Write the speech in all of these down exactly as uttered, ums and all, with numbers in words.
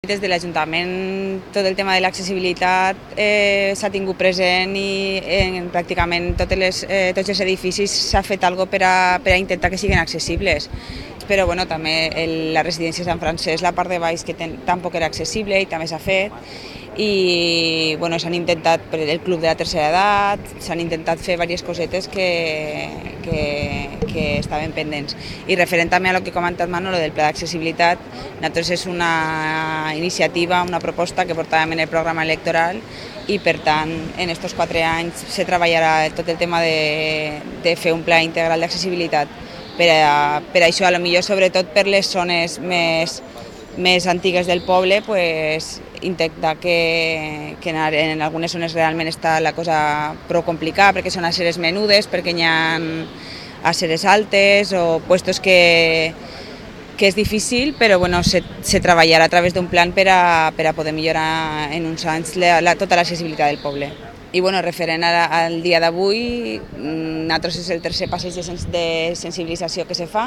Des de l'Ajuntament tot el tema de l'accessibilitat eh, s'ha tingut present i en pràcticament totes les, eh, tots els edificis s'ha fet alguna cosa per a, per a intentar que siguin accessibles. Però bueno, també el, la residència Sant Francesc, la part de baix, que ten, tampoc era accessible i també s'ha fet. I bueno, s'han intentat per el club de la tercera edat, s'han intentat fer diverses cosetes que, que, que estaven pendents. I referent també a el que ha comentat Manolo del pla d'accessibilitat, nosaltres és una iniciativa, una proposta que portàvem en el programa electoral i per tant en aquests quatre anys se treballarà tot el tema de, de fer un pla integral d'accessibilitat. Per, a, per això, a lo millor sobretot per les zones més, més antigues del poble, pues, intentar que, que en algunes zones realment està la cosa prou complicada perquè són aceres menudes, perquè hi ha aceres altes o puestos que, que és difícil, però bueno, se, se treballarà a través d'un plan per a, per a poder millorar en uns anys la, la, tota l'accessibilitat del poble. I bueno, referent a, al dia d'avui, nosaltres és el tercer passeig de, sens, de sensibilització que se fa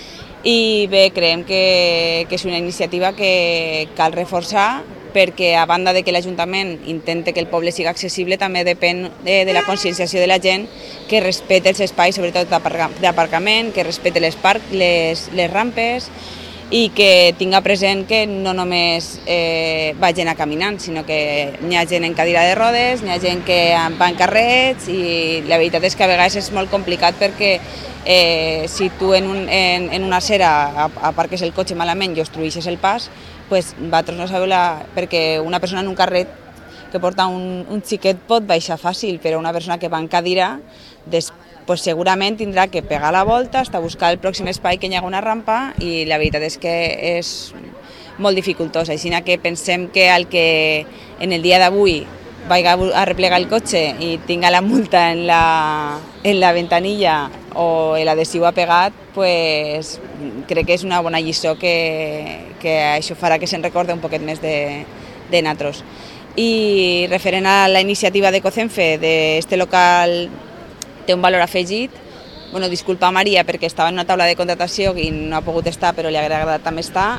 i bé, creiem que, que és una iniciativa que cal reforçar perquè a banda de que l'Ajuntament intente que el poble sigui accessible, també depèn de, de la conscienciació de la gent que respecte els espais, sobretot d'aparcament, que respecte les, parc, les, les rampes i que tinga present que no només eh, va gent a caminant, sinó que hi ha gent en cadira de rodes, hi ha gent que va en carrets i la veritat és que a vegades és molt complicat perquè eh, si tu en, un, en, en una acera aparques el cotxe malament i obstruïxes el pas, pues, vosaltres no sabeu la... perquè una persona en un carret que porta un, un xiquet pot baixar fàcil, però una persona que va en cadira des, pues, segurament tindrà que pegar la volta, hasta buscar el pròxim espai que hi ha una rampa i la veritat és que és molt dificultós. Així que pensem que el que en el dia d'avui vagi a replegar el cotxe i tinga la multa en la, en la ventanilla o l'adhesiu apegat, pues, crec que és una bona lliçó que, que això farà que se'n recorde un poquet més de, de nosaltres. I referent a la iniciativa de Cocenfe, d'este local té un valor afegit. Bueno, disculpa a Maria perquè estava en una taula de contratació i no ha pogut estar, però li ha agradat també estar.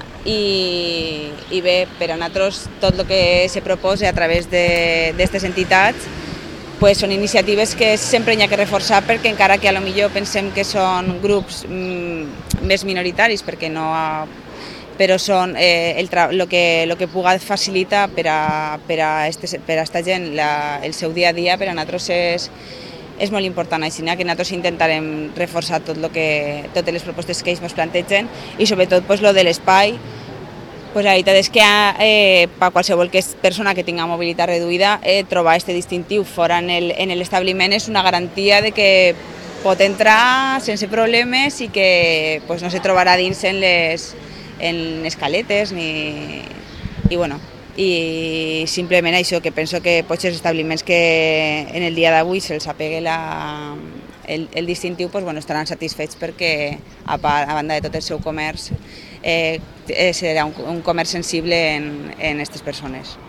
I, i bé, per a nosaltres tot el que se proposa a través d'aquestes entitats pues, són iniciatives que sempre hi ha que reforçar perquè encara que a lo millor pensem que són grups mm, més minoritaris perquè no... però són eh, el, el, que, el que pugui facilitar per a, per a, este, per a esta gent la, el seu dia a dia, per a nosaltres és, és molt important. Així que nosaltres intentarem reforçar tot lo que, totes les propostes que ells ens plantegen i sobretot pues, lo de l'espai. Pues la veritat és que eh, per qualsevol que és persona que tinga mobilitat reduïda, eh, trobar aquest distintiu fora en l'establiment és una garantia de que pot entrar sense problemes i que pues, no se trobarà dins en les en escaletes ni... I bueno, i simplement això, que penso que potser els establiments que en el dia d'avui se'ls apegue la, el, el distintiu pues, bueno, estaran satisfets perquè a, part, a banda de tot el seu comerç eh, serà un, un comerç sensible en aquestes persones.